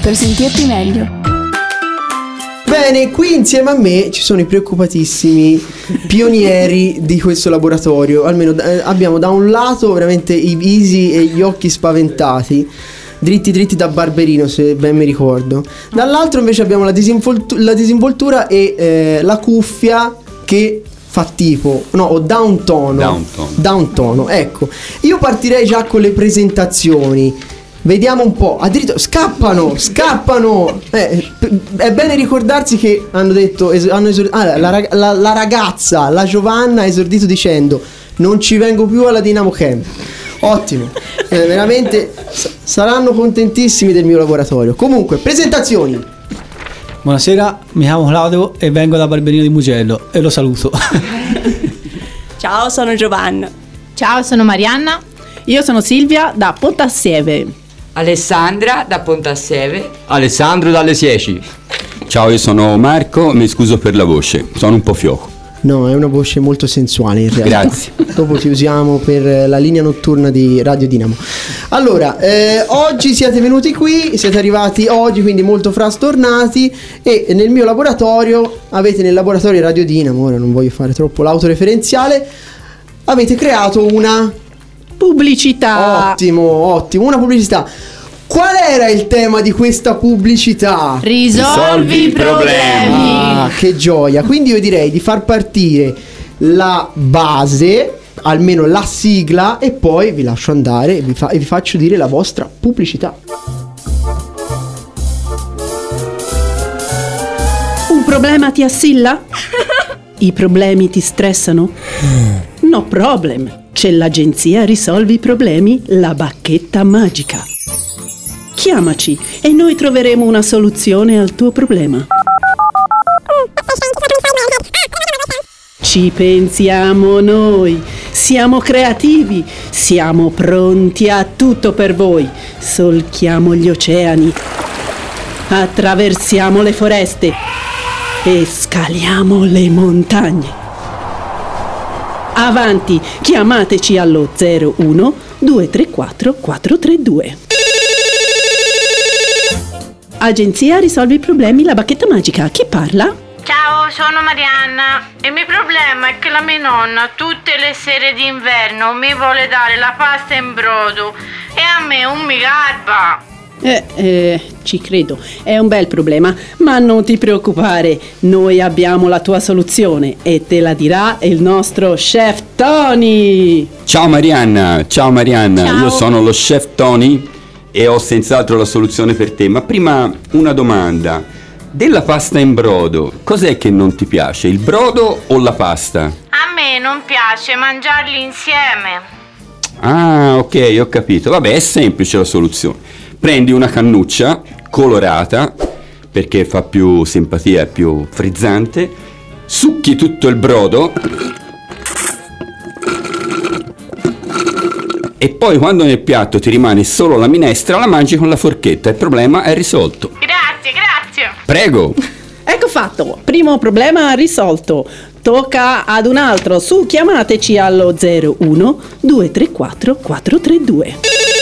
per sentirti meglio. Bene, qui insieme a me ci sono i preoccupatissimi pionieri di questo laboratorio. Almeno abbiamo da un lato veramente i visi e gli occhi spaventati, dritti da Barberino, se ben mi ricordo. Dall'altro invece abbiamo la disinvoltura e la cuffia che fa tipo, no, o dà un tono. Ecco, io partirei già con le presentazioni. Vediamo un po'. Addirittura scappano. È bene ricordarsi che hanno detto la ragazza, la Giovanna, ha esordito dicendo: non ci vengo più alla Dinamo Camp. Ottimo. Veramente saranno contentissimi del mio laboratorio. Comunque, presentazioni. Buonasera, mi chiamo Claudio e vengo da Barberino di Mugello e lo saluto. Ciao, sono Giovanna. Ciao, sono Marianna. Io sono Silvia da Pontassieve. Alessandra da Pontassieve. Alessandro dalle Sieci. Ciao, io sono Marco, mi scuso per la voce, sono un po' fioco. No, è una voce molto sensuale in realtà. Grazie. Dopo ti usiamo per la linea notturna di Radio Dinamo. Allora, oggi siete venuti qui, siete arrivati oggi, quindi molto frastornati, e nel mio laboratorio, nel laboratorio Radio Dinamo, ora non voglio fare troppo l'autoreferenziale, avete creato una pubblicità. Ottimo, una pubblicità. Qual era il tema di questa pubblicità? Risolvi i problemi. Ah, che gioia. Quindi io direi di far partire la base, almeno la sigla, e poi vi lascio andare e vi faccio dire la vostra pubblicità. Un problema ti assilla? I problemi ti stressano? No problem. C'è l'agenzia Risolvi i Problemi, la bacchetta magica. Chiamaci e noi troveremo una soluzione al tuo problema. Ci pensiamo noi, siamo creativi, siamo pronti a tutto per voi. Solchiamo gli oceani, attraversiamo le foreste e scaliamo le montagne. Avanti, chiamateci allo 01 234 432. Agenzia Risolvi i Problemi, la bacchetta magica. Chi parla? Ciao, sono Marianna. Il mio problema è che la mia nonna tutte le sere d'inverno mi vuole dare la pasta in brodo e a me non mi garba. Ci credo, è un bel problema, ma non ti preoccupare, noi abbiamo la tua soluzione e te la dirà il nostro chef Tony. Ciao Marianna. Ciao. Io sono lo chef Tony e ho senz'altro la soluzione per te, ma prima una domanda. Della pasta in brodo, cos'è che non ti piace, il brodo o la pasta? A me non piace mangiarli insieme. Ah, ok, ho capito. Vabbè, è semplice la soluzione. Prendi una cannuccia colorata, perché fa più simpatia, è più frizzante, succhi tutto il brodo e poi quando nel piatto ti rimane solo la minestra la mangi con la forchetta, il problema è risolto. Grazie. Prego. Ecco fatto, primo problema risolto. Tocca ad un altro, su, chiamateci allo 01 234 432.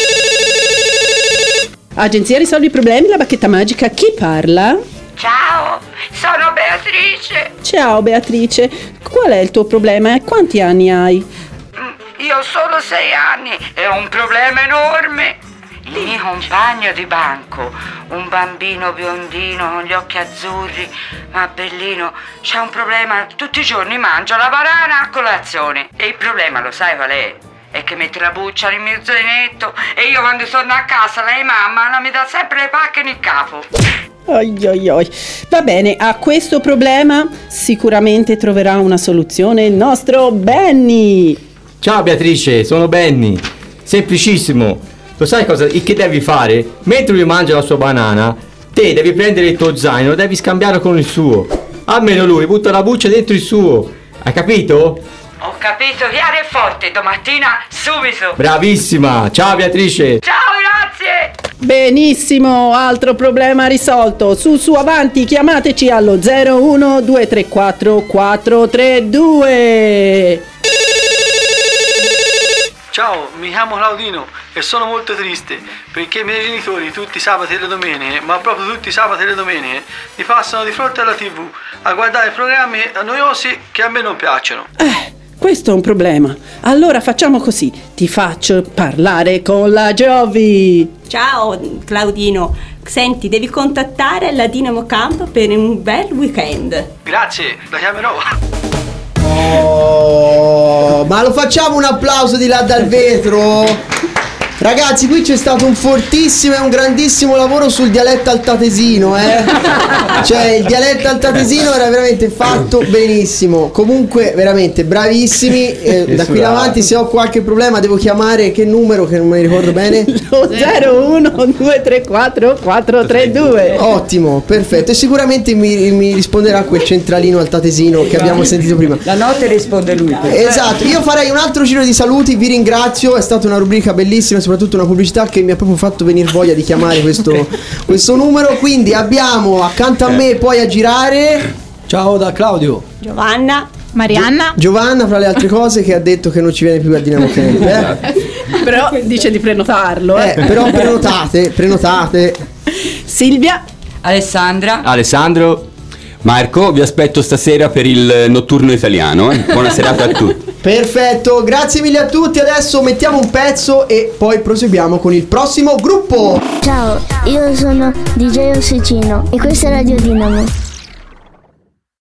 Agenzia Risolvi i Problemi, la bacchetta magica. Chi parla? Ciao, sono Beatrice. Ciao Beatrice, qual è il tuo problema e quanti anni hai? Io ho solo 6 anni e ho un problema enorme. Il mio compagno di banco, un bambino biondino con gli occhi azzurri, ma bellino, c'ha un problema. Tutti i giorni mangia la banana a colazione. E il problema lo sai qual è? È che mette la buccia nel mio zainetto e io quando torno a casa lei mamma mi dà sempre le pacche nel capo. Oi. Va bene, a questo problema sicuramente troverà una soluzione il nostro Benny. Ciao Beatrice, sono Benny. Semplicissimo. Lo sai che devi fare? Mentre lui mangia la sua banana, te devi prendere il tuo zaino, lo devi scambiare con il suo. Almeno lui butta la buccia dentro il suo. Hai capito? Ho capito, chiaro e forte, domattina subito. Bravissima, ciao Beatrice. Ciao, grazie. Benissimo, altro problema risolto. Su, avanti, chiamateci allo 01 234 432. Ciao, mi chiamo Claudino e sono molto triste perché i miei genitori tutti i sabati e le domeniche, ma proprio tutti i sabati e le domeniche, mi passano di fronte alla TV a guardare programmi noiosi che a me non piacciono. Questo è un problema. Allora facciamo così, ti faccio parlare con la Giovi. Ciao Claudino, senti, devi contattare la Dinamo Camp per un bel weekend. Grazie, la chiamerò. Oh, ma lo facciamo un applauso di là dal vetro? Ragazzi, qui c'è stato un fortissimo e un grandissimo lavoro sul dialetto altatesino, Cioè, il dialetto altatesino era veramente fatto benissimo. Comunque, veramente bravissimi. Da qui in avanti, se ho qualche problema, devo chiamare che numero, che non me ne ricordo bene. Lo 012344 432. Ottimo, perfetto. E sicuramente mi risponderà quel centralino altatesino che abbiamo sentito prima. La notte risponde lui. Esatto, io farei un altro giro di saluti, vi ringrazio, è stata una rubrica bellissima, soprattutto una pubblicità che mi ha proprio fatto venire voglia di chiamare questo numero. Quindi abbiamo accanto a me poi a girare. Ciao da Claudio. Giovanna. Marianna. Giovanna, fra le altre cose, che ha detto che non ci viene più al Dinamo Camp, Però dice di prenotarlo. Però prenotate. Silvia. Alessandra. Alessandro. Marco, vi aspetto stasera per il notturno italiano. Buona serata a tutti. Perfetto, grazie mille a tutti. Adesso mettiamo un pezzo e poi proseguiamo con il prossimo gruppo. Ciao, io sono DJ Ossicino e questa è Radio Dinamo.